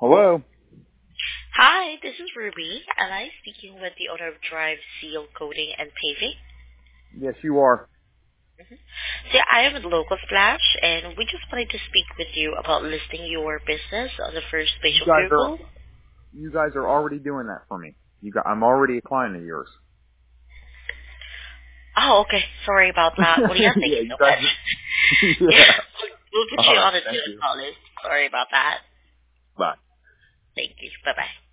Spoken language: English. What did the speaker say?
Hello? Hi, this is Ruby, and I'm speaking with the owner of Drive Seal Coating and Paving. Yes, you are. See, I am with Local Splash, and we just wanted to speak with you about listing your business on the First You Spatial guys are Bureau. you guys are already doing that for me. I'm already a client of yours. Oh, okay. Sorry about that. Well, yeah, thank Yeah, you you so guys. much. Yeah, Yeah. we'll put All you right. on a Thank you. call list. Sorry about that. Bye. Thank you. Bye-bye.